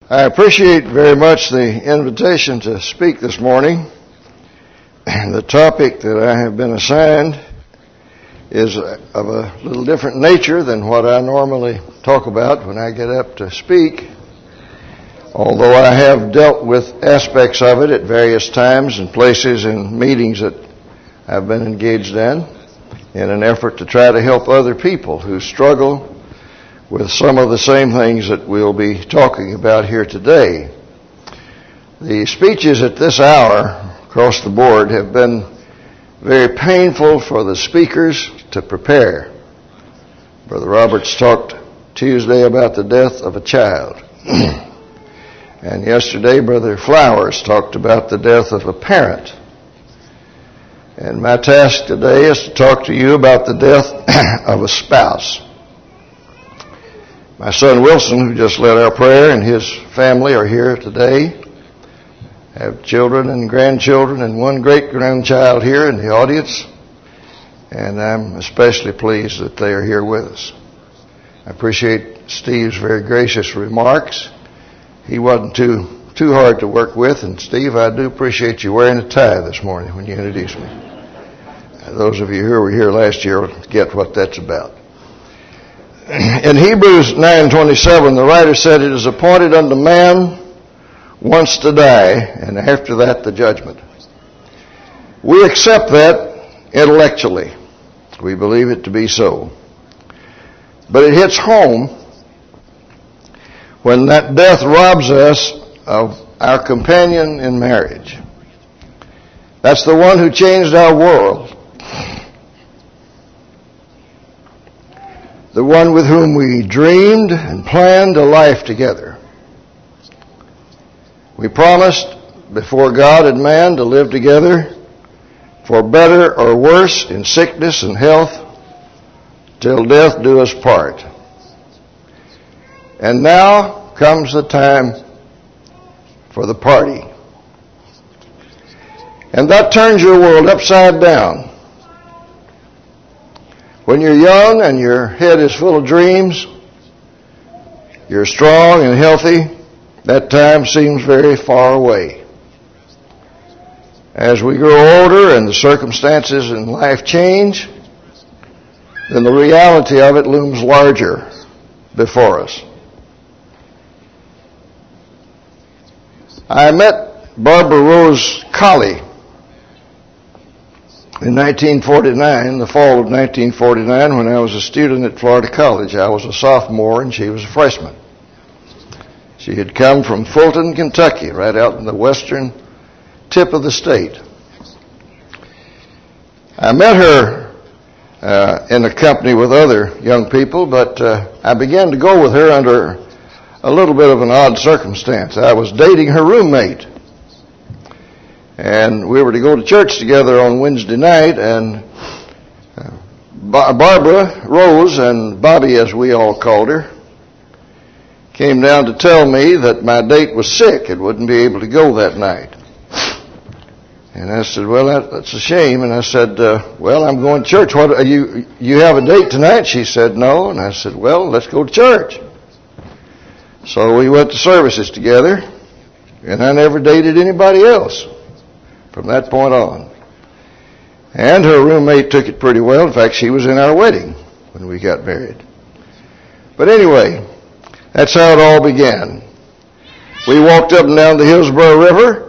I appreciate very much the invitation to speak this morning. The topic that I have been assigned is of a little different nature than what I normally talk about when I get up to speak. Although I have dealt with aspects of it at various times and places and meetings that I've been engaged in an effort to try to help other people who struggle with some of the same things that we'll be talking about here today. The speeches at this hour across the board have been very painful for the speakers to prepare. Brother Roberts talked Tuesday about the death of a child. And yesterday, Brother Flowers talked about the death of a parent. And my task today is to talk to you about the death of a spouse. My son Wilson, who just led our prayer, and his family are here today. Have children and grandchildren and one great-grandchild here in the audience. And I'm especially pleased that they are here with us. I appreciate Steve's very gracious remarks. He wasn't too hard to work with. And Steve, I do appreciate you wearing a tie this morning when you introduced me. Those of you who were here last year will get what that's about. In Hebrews 9:27, the writer said, "It is appointed unto man once to die, and after that the judgment." We accept that intellectually. We believe it to be so. But it hits home when that death robs us of our companion in marriage. That's the one who changed our world. The one with whom we dreamed and planned a life together. We promised before God and man to live together for better or worse in sickness and health till death do us part. And now comes the time for the party. And that turns your world upside down. When you're young and your head is full of dreams, you're strong and healthy, that time seems very far away. As we grow older and the circumstances in life change, then the reality of it looms larger before us. I met Barbara Rose Colley in 1949, the fall of 1949, when I was a student at Florida College. I was a sophomore and she was a freshman. She had come from Fulton, Kentucky, right out in the western tip of the state. I met her in a company with other young people, but I began to go with her under a little bit of an odd circumstance. I was dating her roommate. And we were to go to church together on Wednesday night, and Barbara Rose, and Bobby as we all called her, came down to tell me that my date was sick and wouldn't be able to go that night. And I said, "Well, that's a shame." And I said, "Well, I'm going to church. What, you have a date tonight?" She said, "No." And I said, "Well, let's go to church." So we went to services together, and I never dated anybody else from that point on. And her roommate took it pretty well. In fact, she was in our wedding when we got married. But anyway, that's how it all began. We walked up and down the Hillsborough River,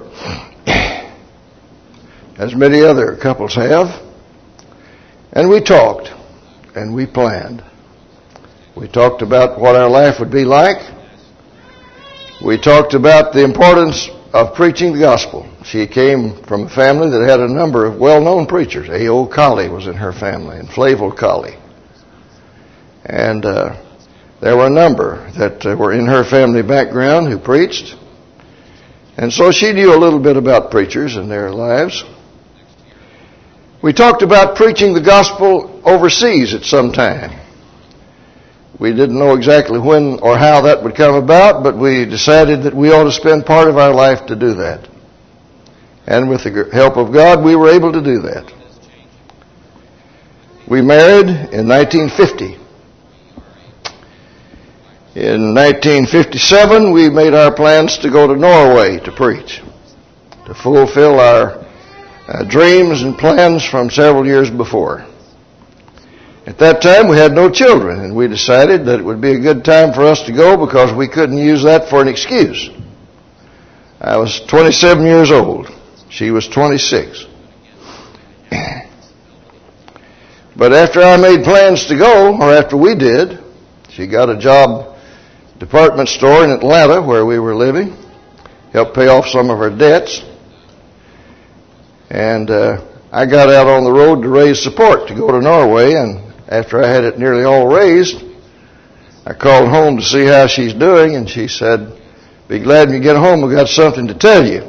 as many other couples have, and we talked and we planned. We talked about what our life would be like. We talked about the importance of preaching the gospel. She came from a family that had a number of well-known preachers. A.O. Colley was in her family, and Flavel Colley. And there were a number that were in her family background who preached. And so she knew a little bit about preachers and their lives. We talked about preaching the gospel overseas at some time. We didn't know exactly when or how that would come about, but we decided that we ought to spend part of our life to do that. And with the help of God, we were able to do that. We married in 1950. In 1957, we made our plans to go to Norway to preach, to fulfill our dreams and plans from several years before. At that time, we had no children, and we decided that it would be a good time for us to go because we couldn't use that for an excuse. I was 27 years old. She was 26. But after I made plans to go, or after we did, she got a job department store in Atlanta where we were living, helped pay off some of her debts, and I got out on the road to raise support to go to Norway, and after I had it nearly all raised, I called home to see how she's doing, and she said, "Be glad when you get home, I've got something to tell you."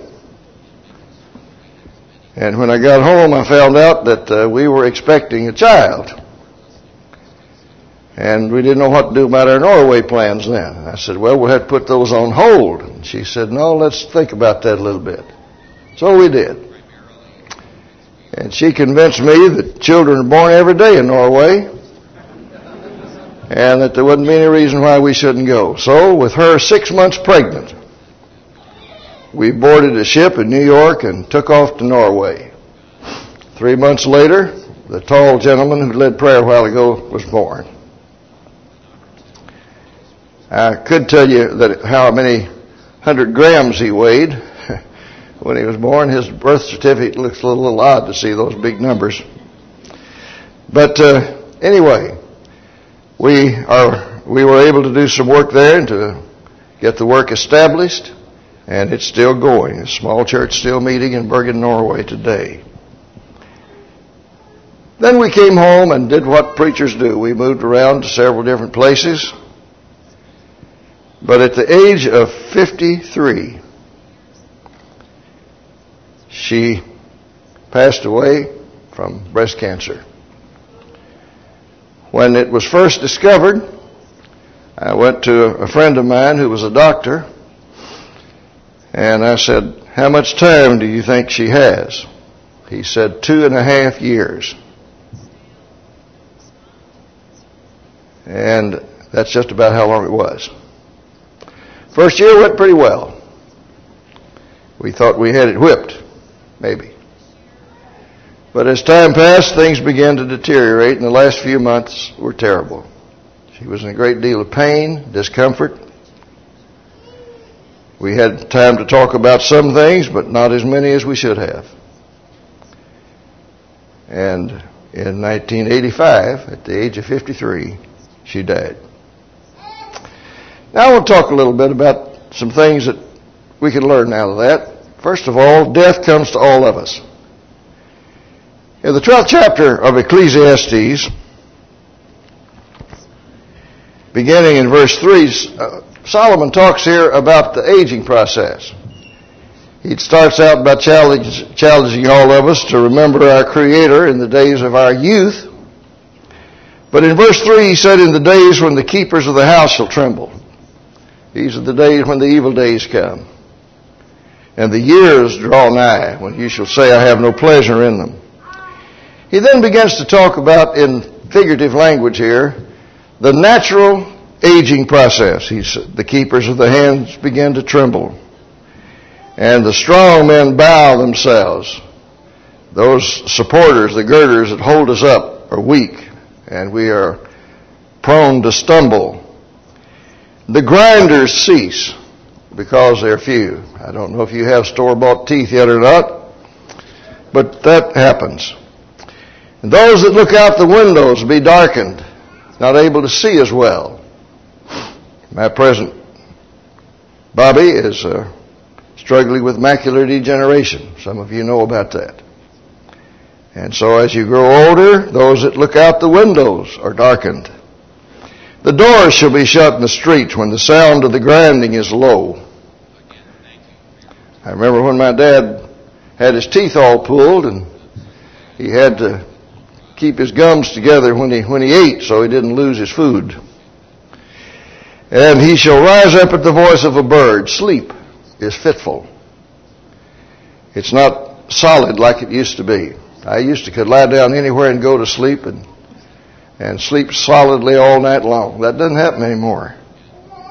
And when I got home, I found out that we were expecting a child. And we didn't know what to do about our Norway plans then. And I said, "Well, we'll have to put those on hold." And she said, "No, let's think about that a little bit." So we did. And she convinced me that children are born every day in Norway and that there wouldn't be any reason why we shouldn't go. So with her 6 months pregnant, we boarded a ship in New York and took off to Norway. 3 months later, the tall gentleman who led prayer a while ago was born. I could tell you that how many 100 grams he weighed when he was born. His birth certificate looks a little odd to see those big numbers. But anyway, we were able to do some work there and to get the work established, and it's still going. A small church still meeting in Bergen, Norway today. Then we came home and did what preachers do. We moved around to several different places. But at the age of 53, she passed away from breast cancer. When it was first discovered, I went to a friend of mine who was a doctor, and I said, "How much time do you think she has?" He said, 2.5 years. And that's just about how long it was. First year went pretty well. We thought we had it whipped, maybe. But as time passed, things began to deteriorate, and the last few months were terrible. She was in a great deal of pain, discomfort. We had time to talk about some things, but not as many as we should have. And in 1985, at the age of 53, she died. Now I want to talk a little bit about some things that we can learn out of that. First of all, death comes to all of us. In the 12th chapter of Ecclesiastes, beginning in verse 3, Solomon talks here about the aging process. He starts out by challenging all of us to remember our Creator in the days of our youth. But in verse 3 he said, "In the days when the keepers of the house shall tremble." These are the days when the evil days come. "And the years draw nigh, when you shall say, I have no pleasure in them." He then begins to talk about, in figurative language here, the natural aging process. The keepers of the hands begin to tremble, and the strong men bow themselves. Those supporters, the girders that hold us up, are weak, and we are prone to stumble. The grinders cease because they're few. I don't know if you have store-bought teeth yet or not, but that happens. And those that look out the windows will be darkened, not able to see as well. My present Bobby is struggling with macular degeneration. Some of you know about that. And so as you grow older, those that look out the windows are darkened. The doors shall be shut in the streets when the sound of the grinding is low. I remember when my dad had his teeth all pulled, and he had to keep his gums together when he ate so he didn't lose his food. "And he shall rise up at the voice of a bird." Sleep is fitful. It's not solid like it used to be. I used to could lie down anywhere and go to sleep and sleep solidly all night long. That doesn't happen anymore.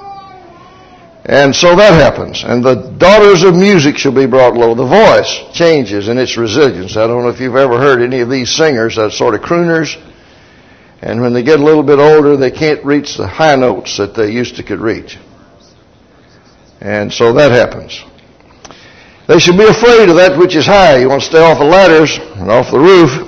And so that happens. And the daughters of music shall be brought low. The voice changes in its resilience. I don't know if you've ever heard any of these singers, that sort of crooners. And when they get a little bit older, they can't reach the high notes that they used to could reach. And so that happens. They should be afraid of that which is high. You want to stay off the ladders and off the roof.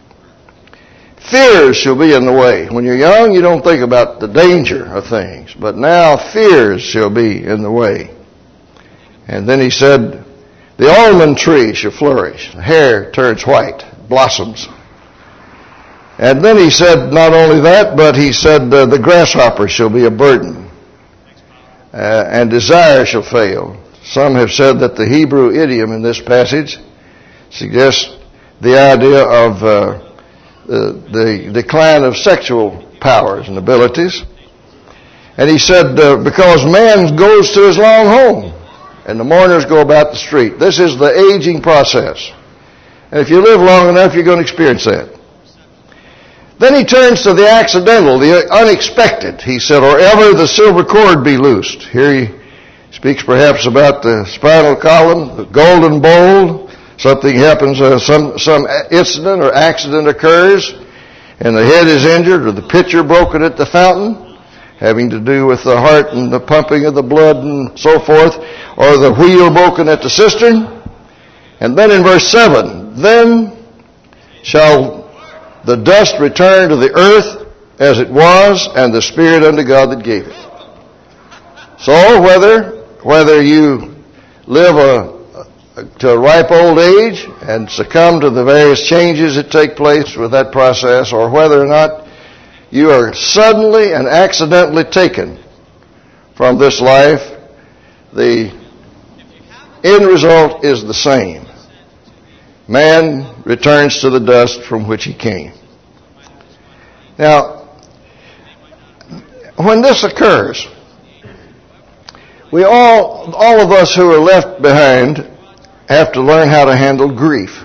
Fears shall be in the way. When you're young, you don't think about the danger of things. But now fears shall be in the way. And then he said, the almond tree shall flourish. The hair turns white, blossoms. And then he said not only that, but he said the grasshopper shall be a burden. And desire shall fail. Some have said that the Hebrew idiom in this passage suggests the idea of the decline of sexual powers and abilities. And he said, because man goes to his long home, and the mourners go about the street. This is the aging process. And if you live long enough, you're going to experience that. Then he turns to the accidental, the unexpected. He said, or ever the silver cord be loosed. Here he speaks perhaps about the spinal column, the golden bowl. Something happens, some incident or accident occurs, and the head is injured, or the pitcher broken at the fountain, having to do with the heart and the pumping of the blood and so forth, or the wheel broken at the cistern. And then in verse 7, then shall the dust return to the earth as it was, and the spirit unto God that gave it. So whether you live to a ripe old age and succumb to the various changes that take place with that process, or whether or not you are suddenly and accidentally taken from this life, the end result is the same. Man returns to the dust from which he came. Now, when this occurs, we all of us who are left behind have to learn how to handle grief.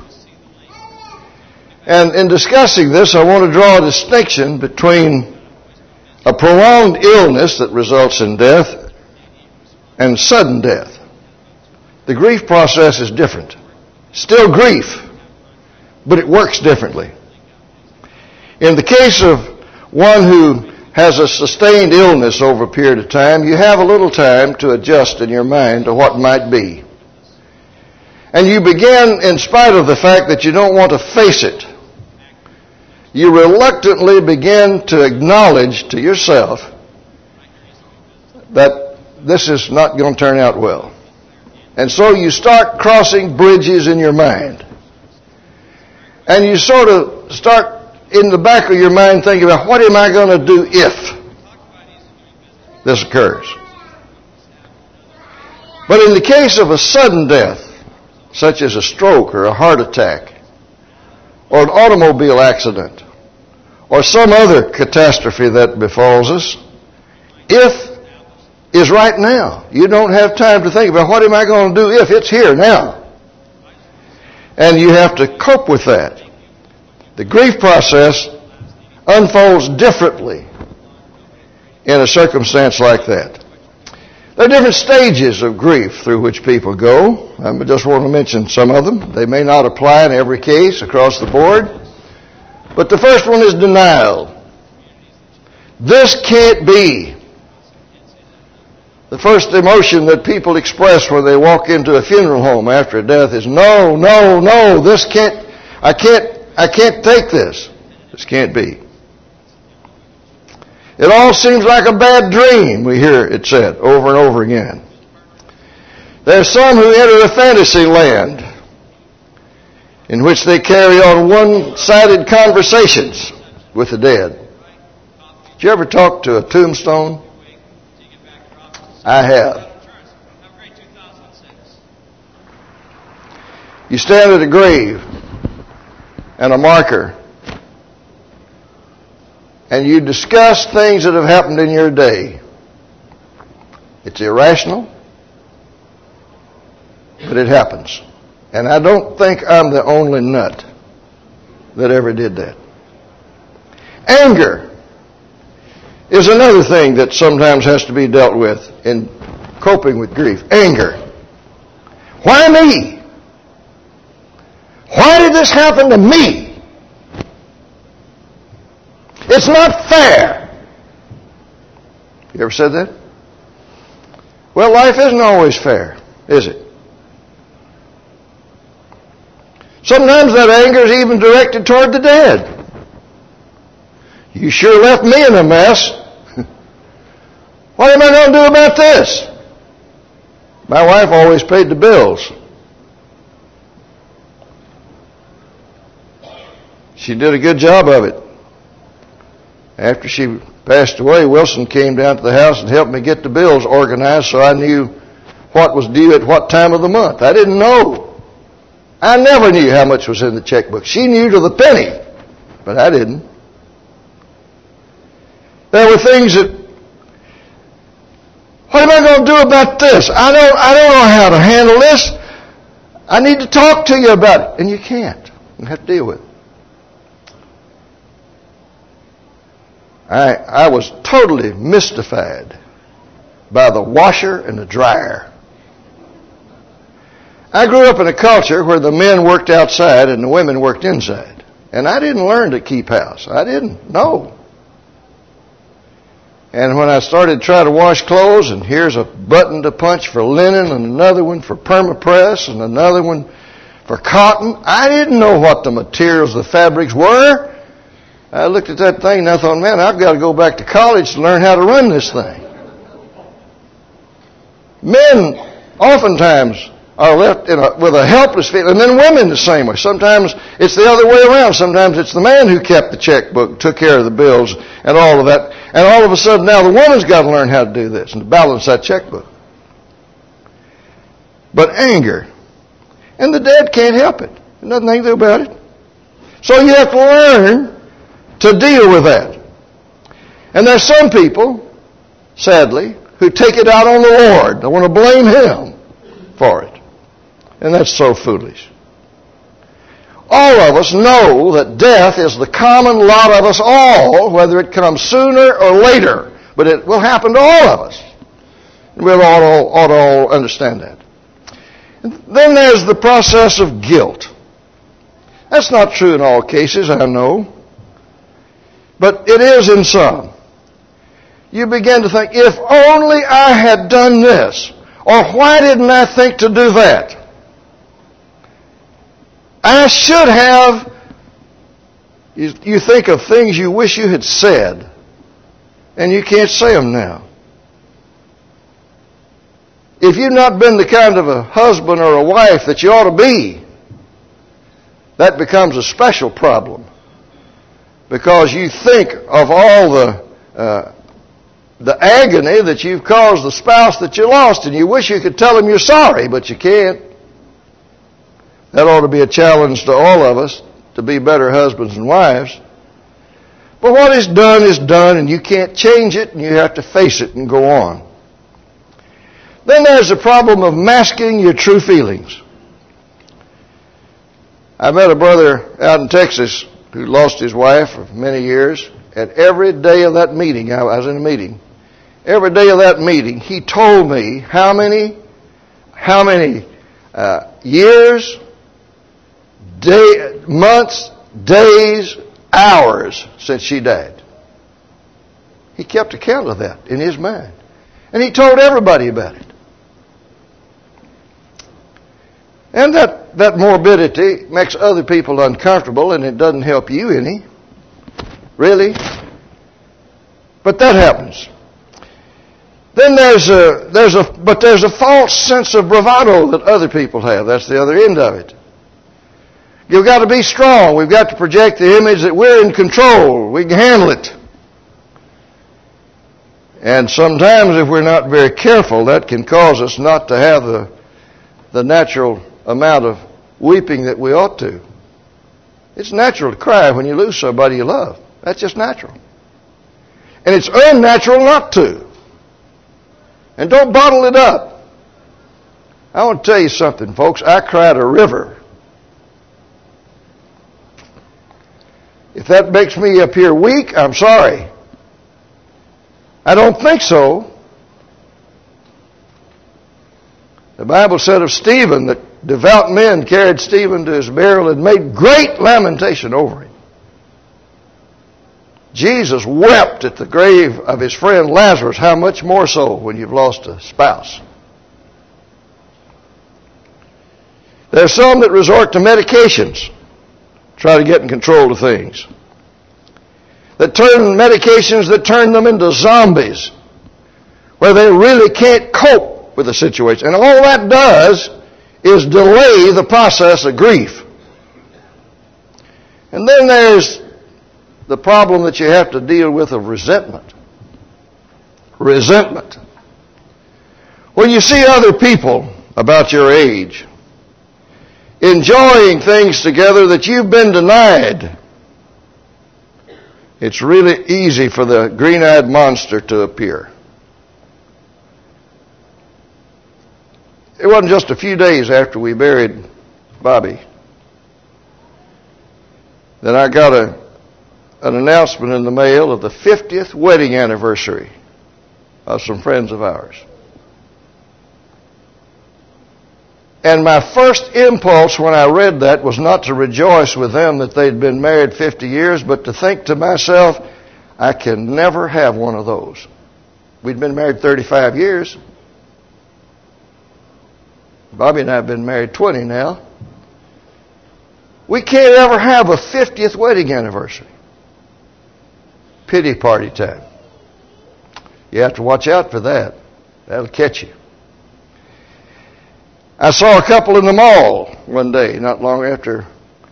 And in discussing this, I want to draw a distinction between a prolonged illness that results in death and sudden death. The grief process is different. Still grief, but it works differently. In the case of one who has a sustained illness over a period of time, you have a little time to adjust in your mind to what might be. And you begin, in spite of the fact that you don't want to face it, you reluctantly begin to acknowledge to yourself that this is not going to turn out well. And so you start crossing bridges in your mind. And you sort of start in the back of your mind thinking about, what am I going to do if this occurs? But in the case of a sudden death, such as a stroke or a heart attack, or an automobile accident, or some other catastrophe that befalls us, if is right now. You don't have time to think about, what am I going to do if? It's here now. And you have to cope with that. The grief process unfolds differently in a circumstance like that. There are different stages of grief through which people go. I just want to mention some of them. They may not apply in every case across the board. But the first one is denial. This can't be. The first emotion that people express when they walk into a funeral home after a death is, no, this can't, I can't take this. This can't be. It all seems like a bad dream, we hear it said over and over again. There are some who enter a fantasy land in which they carry on one-sided conversations with the dead. Did you ever talk to a tombstone? I have. You stand at a grave and a marker, and you discuss things that have happened in your day. It's irrational, but it happens. And I don't think I'm the only nut that ever did that. Anger is another thing that sometimes has to be dealt with in coping with grief. Anger. Why me? Why did this happen to me? It's not fair. You ever said that? Well, life isn't always fair, is it? Sometimes that anger is even directed toward the dead. You sure left me in a mess. What am I going to do about this? My wife always paid the bills. She did a good job of it. After she passed away, Wilson came down to the house and helped me get the bills organized so I knew what was due at what time of the month. I didn't know. I never knew how much was in the checkbook. She knew to the penny, but I didn't. There were things that, what am I going to do about this? I don't know how to handle this. I need to talk to you about it. And you can't. You have to deal with it. I was totally mystified by the washer and the dryer. I grew up in a culture where the men worked outside and the women worked inside. And I didn't learn to keep house. I didn't know. And when I started trying to wash clothes, and here's a button to punch for linen, and another one for permapress, and another one for cotton, I didn't know what the materials, the fabrics were. I looked at that thing and I thought, man, I've got to go back to college to learn how to run this thing. Men oftentimes are left with a helpless feeling, and then women the same way. Sometimes it's the other way around. Sometimes it's the man who kept the checkbook, took care of the bills, and all of that. And all of a sudden now the woman's got to learn how to do this and to balance that checkbook. But anger. And the dad can't help it. There's nothing they can do about it. So you have to learn to deal with that. And there's some people, sadly, who take it out on the Lord. They want to blame Him for it. And that's so foolish. All of us know that death is the common lot of us all, whether it comes sooner or later. But it will happen to all of us. And we ought to all understand that. And then there's the process of guilt. That's not true in all cases, I know. But it is in some. You begin to think, if only I had done this, or why didn't I think to do that? I should have. You think of things you wish you had said, and you can't say them now. If you've not been the kind of a husband or a wife that you ought to be, that becomes a special problem. Because you think of all the agony that you've caused the spouse that you lost, and you wish you could tell him you're sorry, but you can't. That ought to be a challenge to all of us to be better husbands and wives. But what is done, and you can't change it, and you have to face it and go on. Then there's the problem of masking your true feelings. I met a brother out in Texas who lost his wife for many years, and every day of that meeting, I was in a meeting, every day of that meeting, he told me how many years, months, days, hours since she died. He kept account of that in his mind. And he told everybody about it. And that morbidity makes other people uncomfortable, and it doesn't help you any. Really. But that happens. Then there's a false sense of bravado that other people have. That's the other end of it. You've got to be strong. We've got to project the image that we're in control. We can handle it. And sometimes if we're not very careful, that can cause us not to have the natural amount of weeping that we ought to. It's natural to cry when you lose somebody you love. That's just natural. And it's unnatural not to. And don't bottle it up. I want to tell you something, folks. I cried a river. If that makes me up here weak, I'm sorry. I don't think so. The Bible said of Stephen that devout men carried Stephen to his burial and made great lamentation over him. Jesus wept at the grave of his friend Lazarus. How much more so when you've lost a spouse? There's some that resort to medications, try to get in control of things. Medications that turn them into zombies, where they really can't cope with the situation. And all that does is delay the process of grief. And then there's the problem that you have to deal with of resentment. Resentment. When you see other people about your age enjoying things together that you've been denied, it's really easy for the green-eyed monster to appear. It wasn't just a few days after we buried Bobby that I got an announcement in the mail of the 50th wedding anniversary of some friends of ours. And my first impulse when I read that was not to rejoice with them that they'd been married 50 years, but to think to myself, I can never have one of those. We'd been married 35 years. Bobby and I have been married 20 now. We can't ever have a 50th wedding anniversary. Pity party time. You have to watch out for that. That'll catch you. I saw a couple in the mall one day, not long after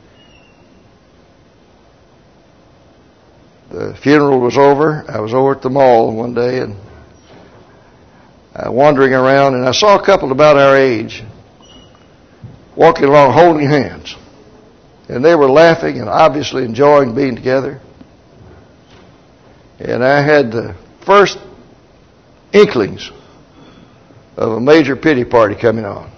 the funeral was over. I was over at the mall one day and wandering around, and I saw a couple about our age walking along holding hands. And they were laughing and obviously enjoying being together. And I had the first inklings of a major pity party coming on.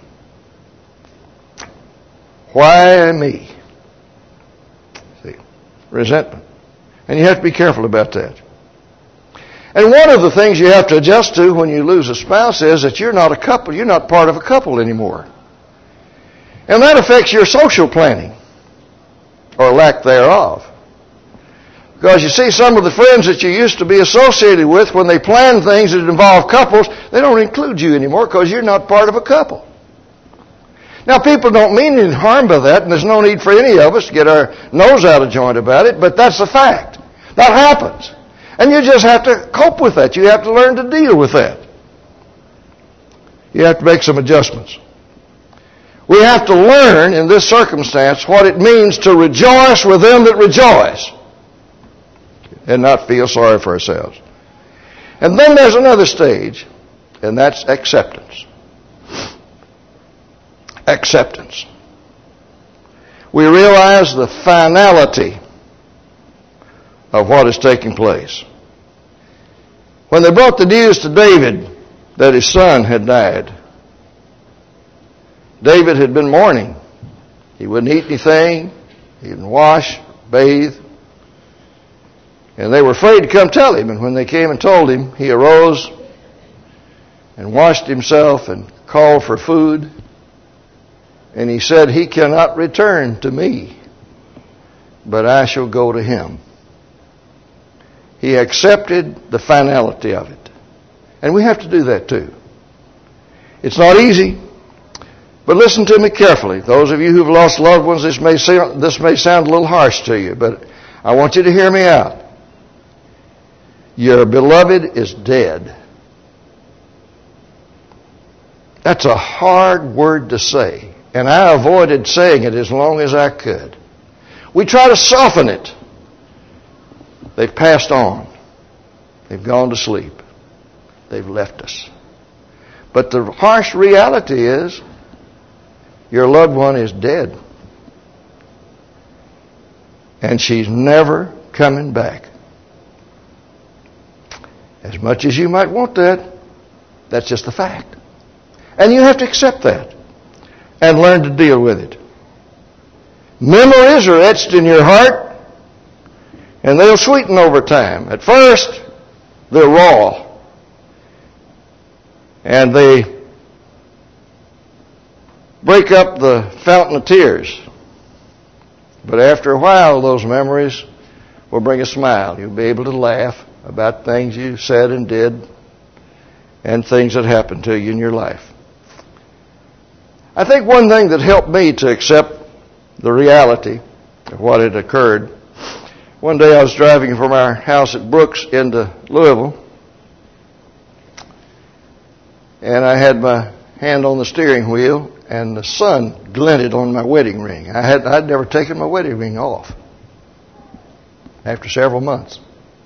Why me? See, resentment. And you have to be careful about that. And one of the things you have to adjust to when you lose a spouse is that you're not a couple. You're not part of a couple anymore. And that affects your social planning, or lack thereof. Because you see, some of the friends that you used to be associated with, when they plan things that involve couples, they don't include you anymore because you're not part of a couple. Now, people don't mean any harm by that, and there's no need for any of us to get our nose out of joint about it, but that's a fact. That happens. And you just have to cope with that. You have to learn to deal with that. You have to make some adjustments. We have to learn in this circumstance what it means to rejoice with them that rejoice and not feel sorry for ourselves. And then there's another stage, and that's acceptance. Acceptance. We realize the finality of what is taking place. When they brought the news to David that his son had died, David had been mourning. He wouldn't eat anything. He didn't wash, bathe. And they were afraid to come tell him. And when they came and told him, he arose and washed himself and called for food. And he said, he cannot return to me, but I shall go to him. He accepted the finality of it. And we have to do that too. It's not easy, but listen to me carefully. Those of you who've lost loved ones, this may sound a little harsh to you, but I want you to hear me out. Your beloved is dead. That's a hard word to say. And I avoided saying it as long as I could. We try to soften it. They've passed on. They've gone to sleep. They've left us. But the harsh reality is, your loved one is dead. And she's never coming back. As much as you might want that, that's just a fact. And you have to accept that and learn to deal with it. Memories are etched in your heart, and they'll sweeten over time. At first, they're raw, and they break up the fountain of tears. But after a while, those memories will bring a smile. You'll be able to laugh about things you said and did and things that happened to you in your life. I think one thing that helped me to accept the reality of what had occurred, one day I was driving from our house at Brooks into Louisville, and I had my hand on the steering wheel, and the sun glinted on my wedding ring. I'd never taken my wedding ring off after several months.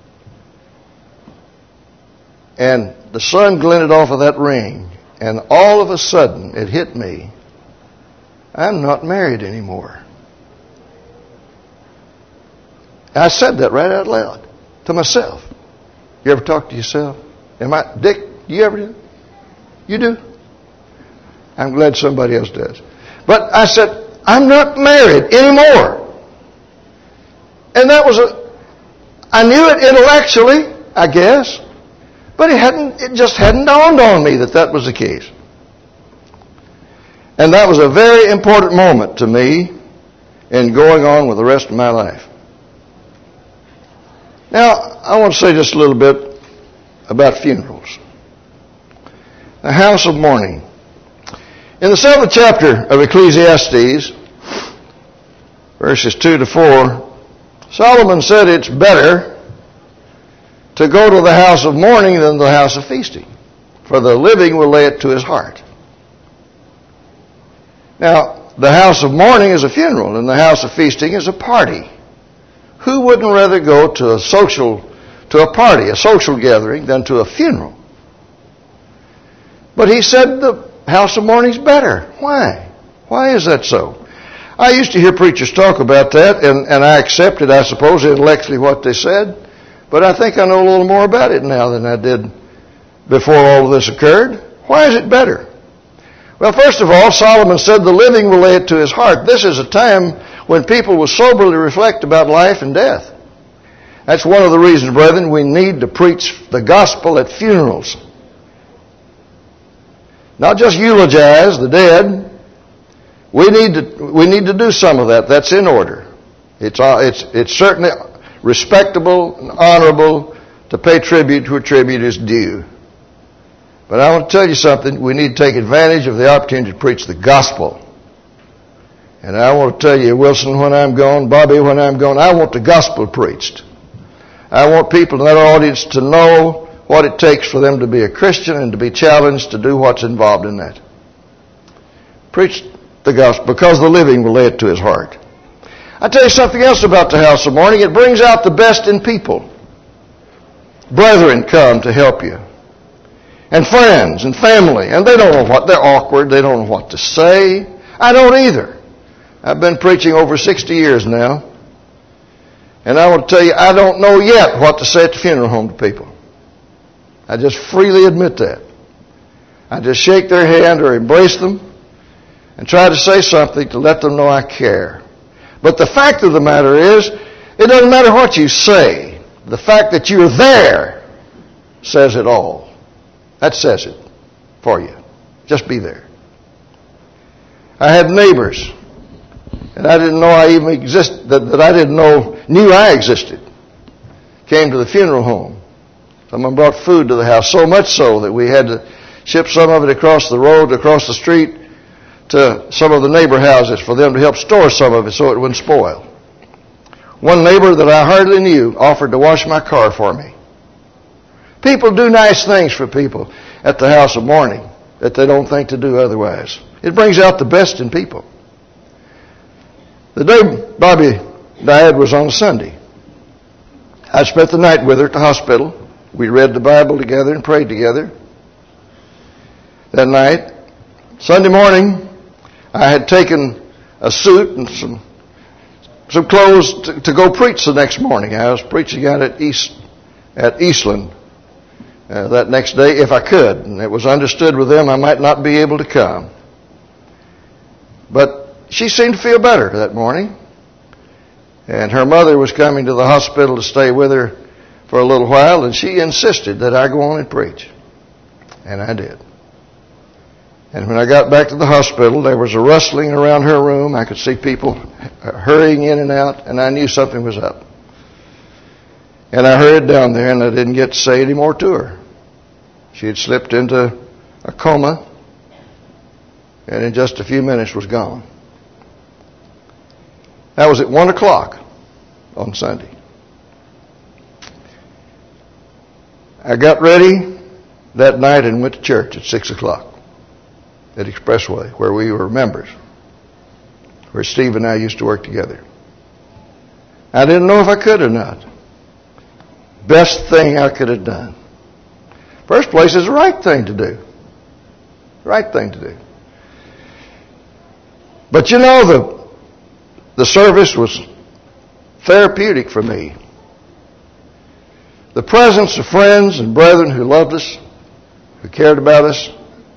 And the sun glinted off of that ring, and all of a sudden it hit me. I'm not married anymore. I said that right out loud to myself. You ever talk to yourself? Dick, you ever do? You do? I'm glad somebody else does. But I said, I'm not married anymore. And I knew it intellectually, I guess, but it just hadn't dawned on me that was the case. And that was a very important moment to me in going on with the rest of my life. Now, I want to say just a little bit about funerals. The house of mourning. In the 7th chapter of Ecclesiastes, verses 2 to 4, Solomon said it's better to go to the house of mourning than the house of feasting, for the living will lay it to his heart. Now, the house of mourning is a funeral, and the house of feasting is a party. Who wouldn't rather go to a party, a social gathering, than to a funeral? But he said the house of mourning is better. Why? Why is that so? I used to hear preachers talk about that, and I accepted, I suppose, intellectually what they said. But I think I know a little more about it now than I did before all of this occurred. Why is it better? Well, first of all, Solomon said the living will lay it to his heart. This is a time when people will soberly reflect about life and death. That's one of the reasons, brethren, we need to preach the gospel at funerals. Not just eulogize the dead. We need to do some of that. That's in order. It's certainly respectable and honorable to pay tribute to where tribute is due. But I want to tell you something. We need to take advantage of the opportunity to preach the gospel. And I want to tell you, Wilson, when I'm gone, Bobby, when I'm gone, I want the gospel preached. I want people in that audience to know what it takes for them to be a Christian and to be challenged to do what's involved in that. Preach the gospel, because the living will lay it to his heart. I tell you something else about the house of mourning. It brings out the best in people. Brethren come to help you. And friends and family. And they don't know what, they're awkward. They don't know what to say. I don't either. I've been preaching over 60 years now. And I want to tell you, I don't know yet what to say at the funeral home to people. I just freely admit that. I just shake their hand or embrace them and try to say something to let them know I care. But the fact of the matter is, it doesn't matter what you say. The fact that you're there says it all. That says it for you. Just be there. I had neighbors, and I didn't know I even existed, that I didn't know, knew I existed. Came to the funeral home. Someone brought food to the house, so much so that we had to ship some of it across the road, across the street, to some of the neighbor houses for them to help store some of it so it wouldn't spoil. One neighbor that I hardly knew offered to wash my car for me. People do nice things for people at the house of mourning that they don't think to do otherwise. It brings out the best in people. The day Bobby died was on a Sunday. I spent the night with her at the hospital. We read the Bible together and prayed together that night. Sunday morning, I had taken a suit and some clothes to go preach the next morning. I was preaching out at Eastland that next day if I could. And it was understood with them I might not be able to come. But she seemed to feel better that morning. And her mother was coming to the hospital to stay with her for a little while, and she insisted that I go on and preach. And I did. And when I got back to the hospital, there was a rustling around her room. I could see people hurrying in and out, and I knew something was up. And I hurried down there, and I didn't get to say any more to her. She had slipped into a coma, and in just a few minutes was gone. That was at 1 o'clock on Sunday. I got ready that night and went to church at 6 o'clock at Expressway, where we were members, where Steve and I used to work together. I didn't know if I could or not. Best thing I could have done. First place is the right thing to do. Right thing to do. But you know, the service was therapeutic for me. The presence of friends and brethren who loved us, who cared about us,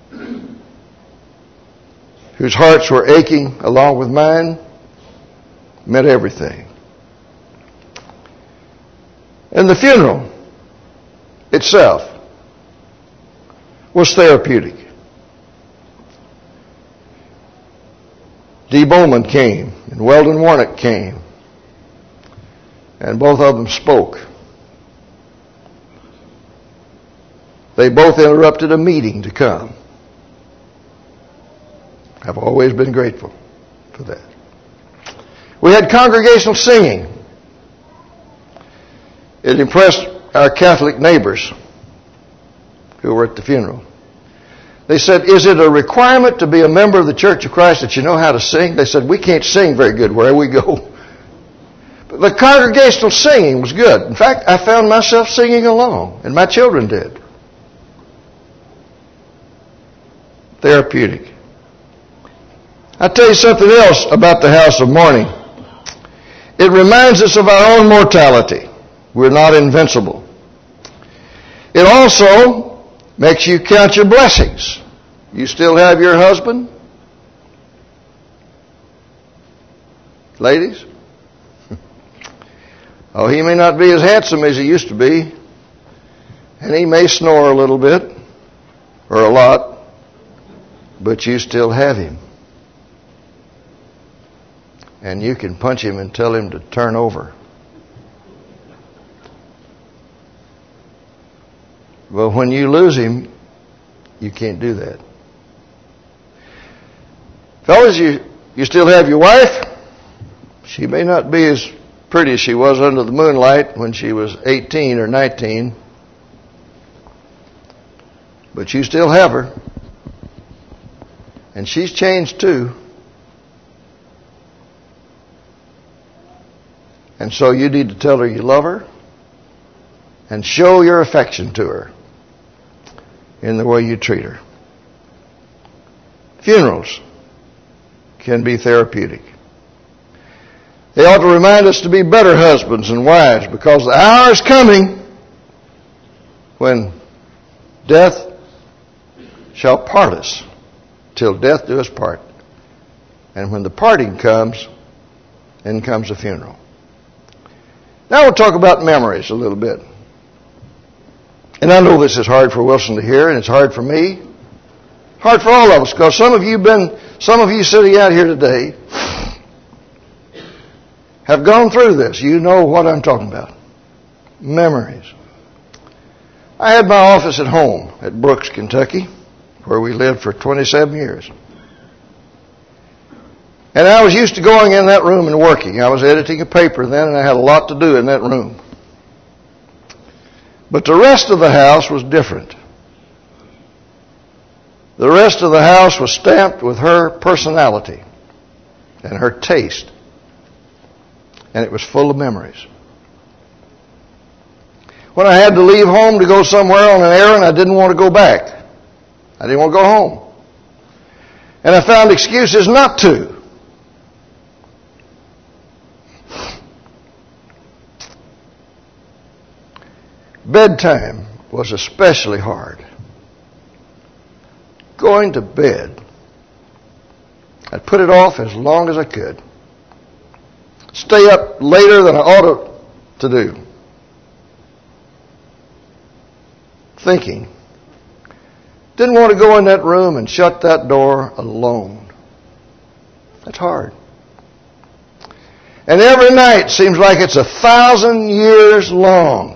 whose hearts were aching along with mine, meant everything. And the funeral itself was therapeutic. Dee Bowman came, and Weldon Warnock came, and both of them spoke. They both interrupted a meeting to come. I've always been grateful for that. We had congregational singing. It impressed our Catholic neighbors who were at the funeral. They said, "Is it a requirement to be a member of the Church of Christ that you know how to sing?" They said, "We can't sing very good wherever we go." But the congregational singing was good. In fact, I found myself singing along, and my children did. Therapeutic. I'll tell you something else about the house of mourning. It reminds us of our own mortality. We're not invincible. It also makes you count your blessings. You still have your husband? Ladies? Oh, he may not be as handsome as he used to be. And he may snore a little bit, or a lot, but you still have him. And you can punch him and tell him to turn over. But when you lose him, you can't do that. Fellas, you still have your wife. She may not be as pretty as she was under the moonlight when she was 18 or 19. But you still have her. And she's changed too. And so you need to tell her you love her and show your affection to her in the way you treat her. Funerals can be therapeutic. They ought to remind us to be better husbands and wives, because the hour is coming when death shall part us, till death do us part. And when the parting comes, then comes the funeral. Now we'll talk about memories a little bit. And I know this is hard for Wilson to hear, and it's hard for me. Hard for all of us, because some of you sitting out here today have gone through this. You know what I'm talking about. Memories. I had my office at home at Brooks, Kentucky, where we lived for 27 years. And I was used to going in that room and working. I was editing a paper then, and I had a lot to do in that room. But the rest of the house was different. The rest of the house was stamped with her personality and her taste. And it was full of memories. When I had to leave home to go somewhere on an errand, I didn't want to go back. I didn't want to go home. And I found excuses not to. Bedtime was especially hard. Going to bed, I'd put it off as long as I could. Stay up later than I ought to do. Thinking Didn't want to go in that room and shut that door alone. That's hard. And every night seems like it's 1,000 years long.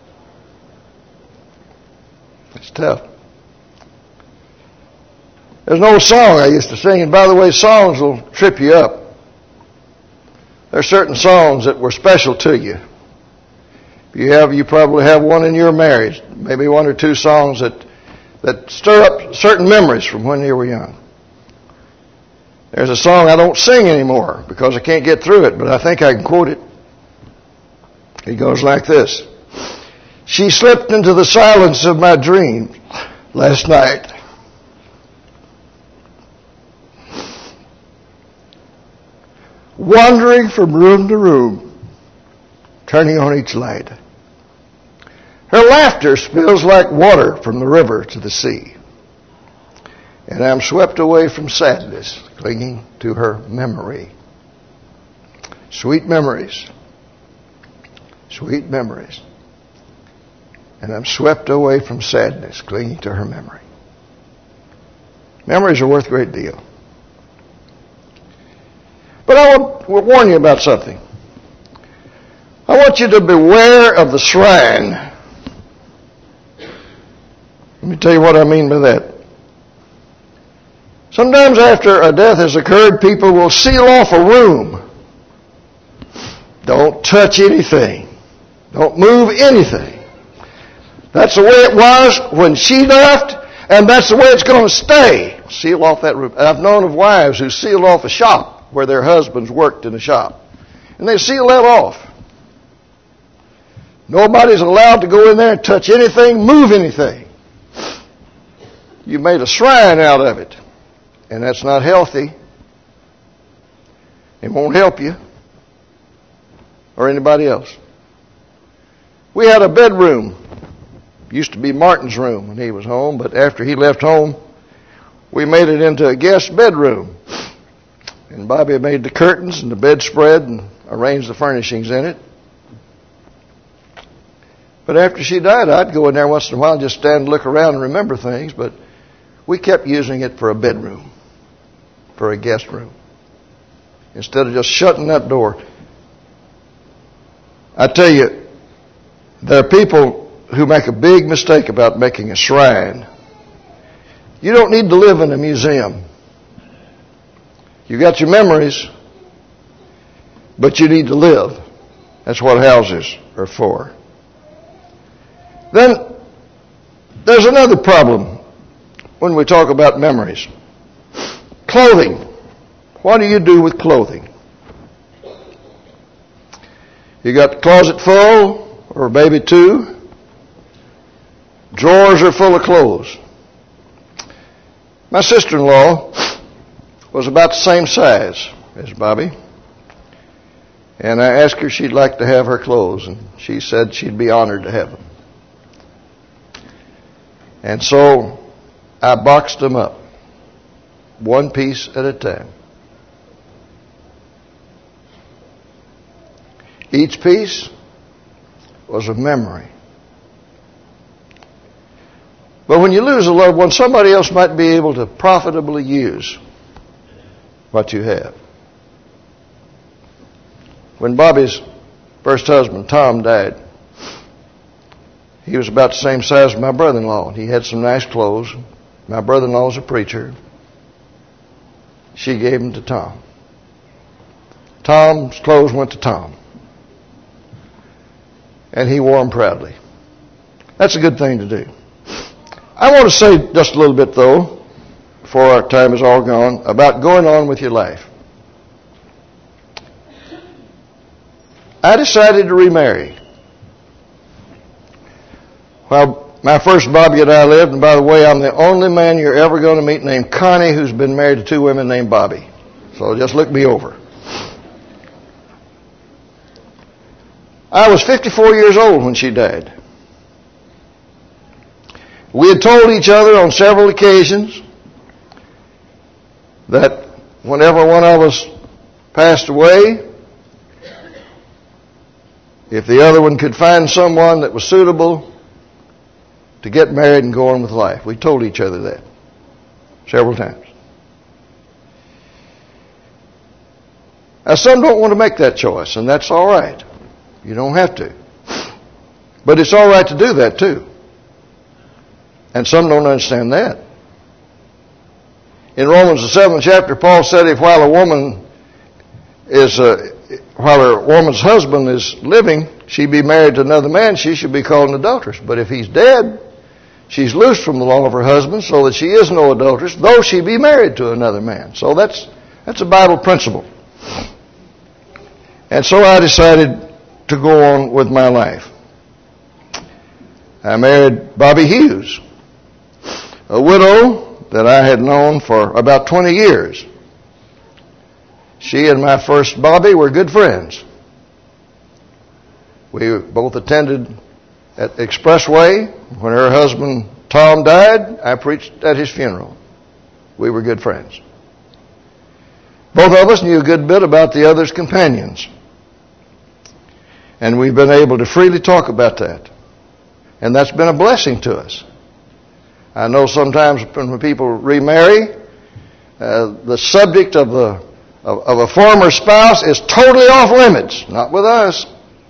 It's tough. There's an old song I used to sing, and by the way, songs will trip you up. There are certain songs that were special to you. You probably have one in your marriage, maybe one or two songs that stir up certain memories from when you were young. There's a song I don't sing anymore because I can't get through it, but I think I can quote it. It goes like this. She slipped into the silence of my dream last night. Wandering from room to room, turning on each light. Her laughter spills like water from the river to the sea. And I'm swept away from sadness, clinging to her memory. Sweet memories. Sweet memories. And I'm swept away from sadness, clinging to her memory. Memories are worth a great deal. But I want to warn you about something. I want you to beware of the shrine. Let me tell you what I mean by that. Sometimes after a death has occurred, people will seal off a room. Don't touch anything. Don't move anything. That's the way it was when she left, and that's the way it's going to stay. Seal off that room. I've known of wives who sealed off a shop where their husbands worked in a shop. And they seal that off. Nobody's allowed to go in there and touch anything, move anything. You made a shrine out of it. And that's not healthy. It won't help you or anybody else. We had a bedroom. Used to be Martin's room when he was home, but after he left home, we made it into a guest bedroom. And Bobby made the curtains and the bedspread and arranged the furnishings in it. But after she died, I'd go in there once in a while and just stand and look around and remember things, but we kept using it for a bedroom, for a guest room, instead of just shutting that door. I tell you, there are people who make a big mistake about making a shrine. You don't need to live in a museum. You got your memories, but you need to live. That's what houses are for. Then there's another problem when we talk about memories. Clothing. What do you do with clothing? You got the closet full, or maybe two. Drawers are full of clothes. My sister-in-law was about the same size as Bobby. And I asked her if she'd like to have her clothes, and she said she'd be honored to have them. And so I boxed them up, one piece at a time. Each piece was a memory. But when you lose a loved one, somebody else might be able to profitably use what you have. When Bobby's first husband, Tom, died, he was about the same size as my brother-in-law. He had some nice clothes. My brother-in-law was a preacher. She gave them to Tom. Tom's clothes went to Tom. And he wore them proudly. That's a good thing to do. I want to say just a little bit, though, before our time is all gone, about going on with your life. I decided to remarry. Well, my first Bobby and I lived, and by the way, I'm the only man you're ever going to meet named Connie who's been married to two women named Bobby. So just look me over. I was 54 years old when she died. We had told each other on several occasions that whenever one of us passed away, if the other one could find someone that was suitable, to get married and go on with life. We told each other that several times. Now, some don't want to make that choice, and that's all right. You don't have to. But it's all right to do that, too. And some don't understand that. In Romans the 7th chapter, Paul said, if while a woman's husband is living, she be married to another man, she should be called an adulteress. But if he's dead, she's loosed from the law of her husband, so that she is no adulteress, though she be married to another man. So that's a Bible principle. And so I decided to go on with my life. I married Bobby Hughes, a widow that I had known for about 20 years. She and my first Bobby were good friends. We both attended at Expressway. When her husband Tom died, I preached at his funeral. We were good friends. Both of us knew a good bit about the other's companions. And we've been able to freely talk about that. And that's been a blessing to us. I know sometimes when people remarry, the subject of a former spouse is totally off limits. Not with us.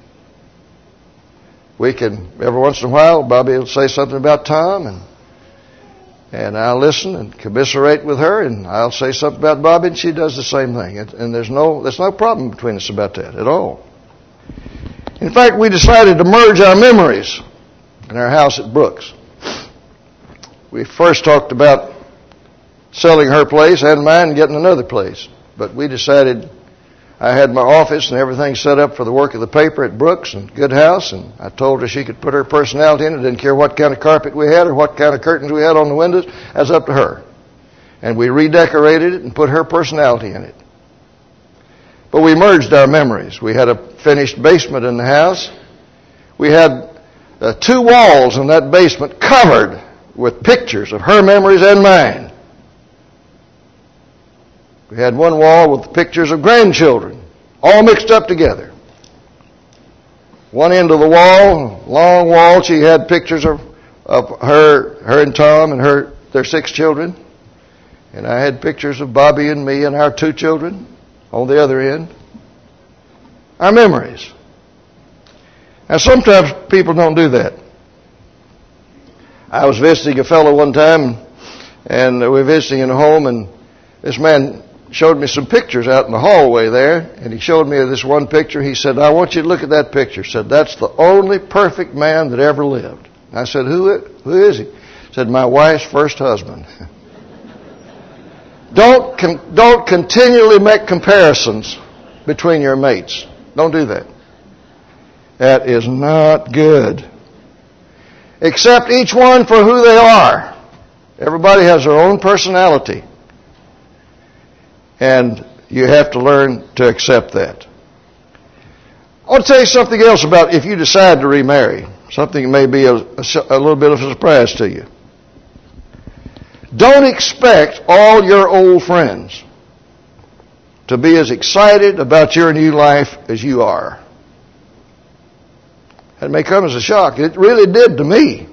We can, every once in a while, Bobby will say something about Tom, and I'll listen and commiserate with her, and I'll say something about Bobby, and she does the same thing. And there's no problem between us about that at all. In fact, we decided to merge our memories in our house at Brooks. We first talked about selling her place and mine and getting another place. But we decided, I had my office and everything set up for the work of the paper at Brooks and Good House, and I told her she could put her personality in it. Didn't care what kind of carpet we had or what kind of curtains we had on the windows. That's up to her. And we redecorated it and put her personality in it. But we merged our memories. We had a finished basement in the house. We had 2 walls in that basement covered with pictures of her memories and mine. We had one wall with pictures of grandchildren, all mixed up together. One end of the wall, long wall, she had pictures of her and Tom and their 6 children. And I had pictures of Bobby and me and our 2 children on the other end. Our memories. Now sometimes people don't do that. I was visiting a fellow one time, and we were visiting in a home, and this man showed me some pictures out in the hallway there, and he showed me this one picture. He said, I want you to look at that picture. He said, that's the only perfect man that ever lived. I said, who is he? He said, my wife's first husband. Don't continually make comparisons between your mates. Don't do that. That is not good. Accept each one for who they are. Everybody has their own personality. And you have to learn to accept that. I want to tell you something else about if you decide to remarry. Something that may be a little bit of a surprise to you. Don't expect all your old friends to be as excited about your new life as you are. That may come as a shock. It really did to me.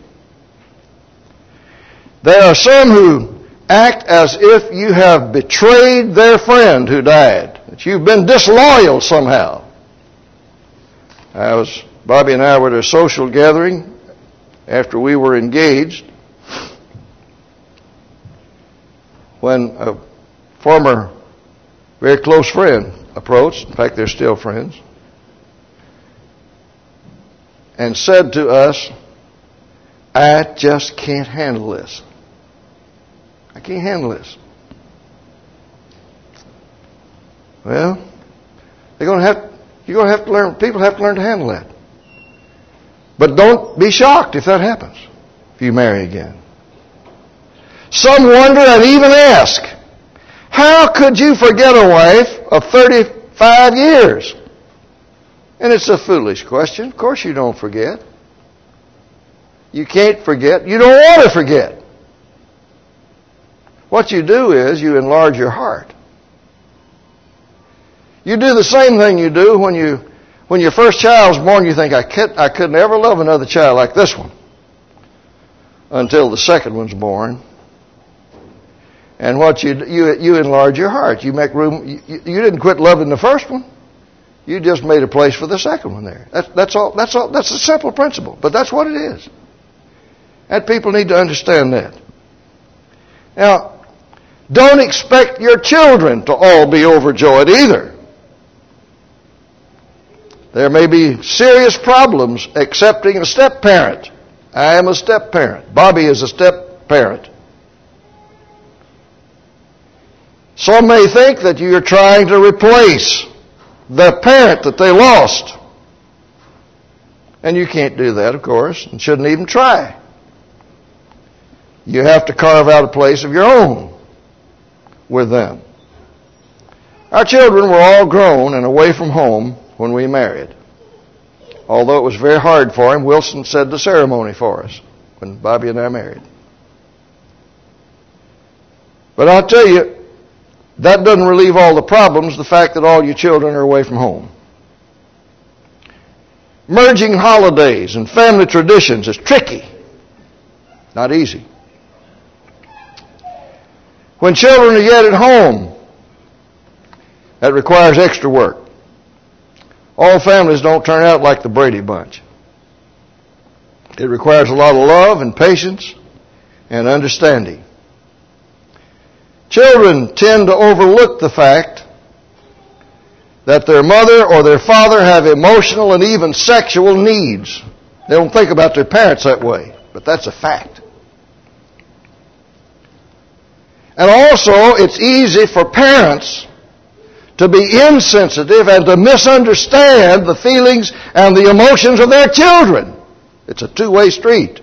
There are some who act as if you have betrayed their friend who died, that you've been disloyal somehow. Bobby and I were at a social gathering after we were engaged when a former very close friend approached, in fact they're still friends, and said to us, I just can't handle this. I can't handle this. Well, you're going to have to learn, people have to learn to handle that. But don't be shocked if that happens, if you marry again. Some wonder and even ask, how could you forget a wife of 35 years? And it's a foolish question. Of course you don't forget. You can't forget. You don't want to forget. What you do is you enlarge your heart. You do the same thing you do when your first child's born. You think, I could never love another child like this one. until the second one's born. And what you enlarge your heart. You make room. You didn't quit loving the first one. You just made a place for the second one there. That's all. That's a simple principle, but that's what it is. And people need to understand that. Now, don't expect your children to all be overjoyed either. There may be serious problems accepting a step-parent. I am a step-parent. Bobby is a step-parent. Some may think that you're trying to replace the parent that they lost. And you can't do that, of course, and shouldn't even try. You have to carve out a place of your own with them. Our children were all grown and away from home when we married. Although it was very hard for him, Wilson said the ceremony for us when Bobby and I married. But I'll tell you, that doesn't relieve all the problems, the fact that all your children are away from home. Merging holidays and family traditions is tricky, not easy. When children are yet at home, that requires extra work. All families don't turn out like the Brady Bunch. It requires a lot of love and patience and understanding. Children tend to overlook the fact that their mother or their father have emotional and even sexual needs. They don't think about their parents that way, but that's a fact. And also, it's easy for parents to be insensitive and to misunderstand the feelings and the emotions of their children. It's a two-way street.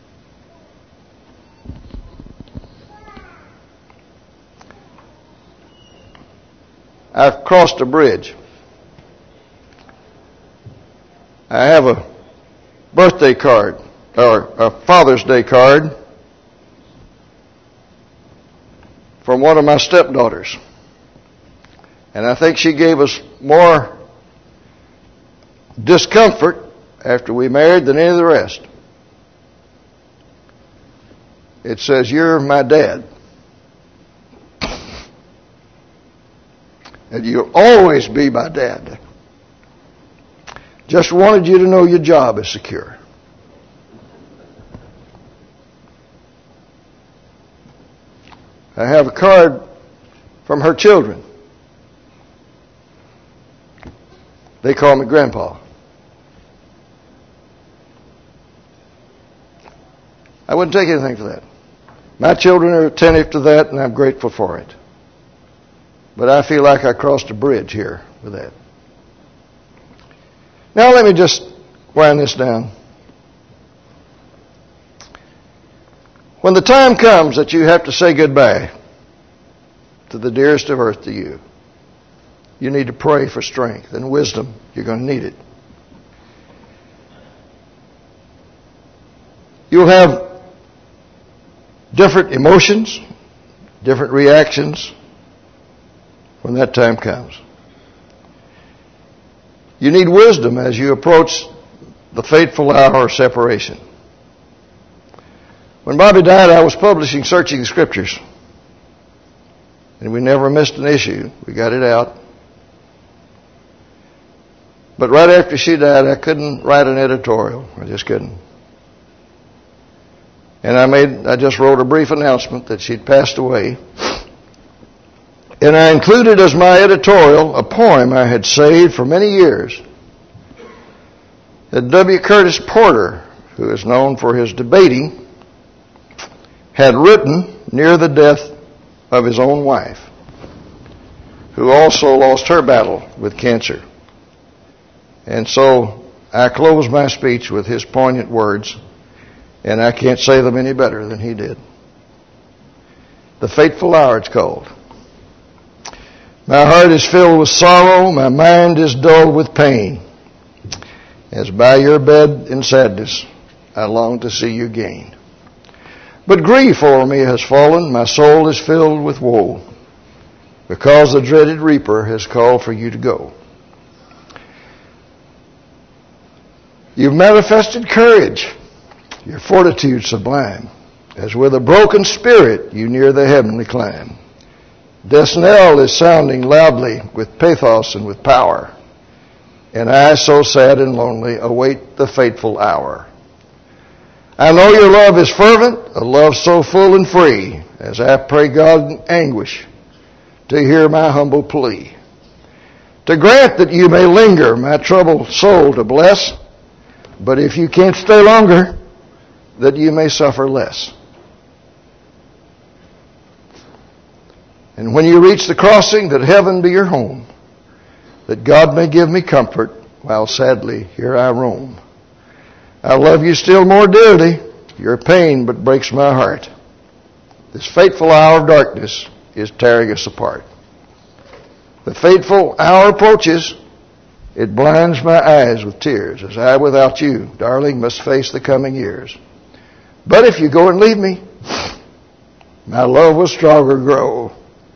I've crossed a bridge. I have a birthday card, or a Father's Day card, from one of my stepdaughters. And I think she gave us more discomfort after we married than any of the rest. It says, "You're my dad. And you'll always be my dad. Just wanted you to know your job is secure." I have a card from her children. They call me Grandpa. I wouldn't take anything for that. My children are attentive to that, and I'm grateful for it. But I feel like I crossed a bridge here with that. Now let me just wind this down. When the time comes that you have to say goodbye to the dearest of earth to you, you need to pray for strength and wisdom. You're going to need it. You'll have different emotions, different reactions when that time comes. You need wisdom as you approach the fateful hour of separation. When Bobby died, I was publishing Searching the Scriptures. And we never missed an issue. We got it out. But right after she died, I couldn't write an editorial. I just couldn't. And I just wrote a brief announcement that she'd passed away. And I included as my editorial a poem I had saved for many years that W. Curtis Porter, who is known for his debating, had written near the death of his own wife, who also lost her battle with cancer. And so I close my speech with his poignant words, and I can't say them any better than he did. The Fateful Hour, it's called. My heart is filled with sorrow, my mind is dulled with pain, as by your bed in sadness I long to see you gain. But grief over me has fallen, my soul is filled with woe, because the dreaded reaper has called for you to go. You've manifested courage. your fortitude sublime, as with a broken spirit you near the heavenly climb. Death's knell is sounding loudly with pathos and with power, and I, so sad and lonely, await the fateful hour. I know your love is fervent, a love so full and free, as I pray God in anguish to hear my humble plea. To grant that you may linger, my troubled soul to bless, but if you can't stay longer, that you may suffer less. And when you reach the crossing, that heaven be your home, that God may give me comfort while sadly here I roam. I love you still more dearly, your pain but breaks my heart. This fateful hour of darkness is tearing us apart. The fateful hour approaches, it blinds my eyes with tears, as I without you, darling, must face the coming years. But if you go and leave me, my love will stronger grow,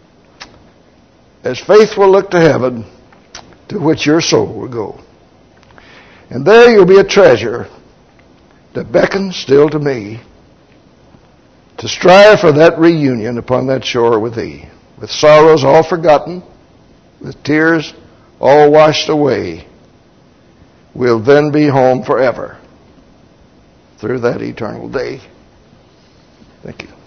as faith will look to heaven, to which your soul will go. And there you'll be a treasure that beckons still to me, to strive for that reunion upon that shore with thee, with sorrows all forgotten, with tears all washed away. We'll then be home forever through that eternal day. Thank you.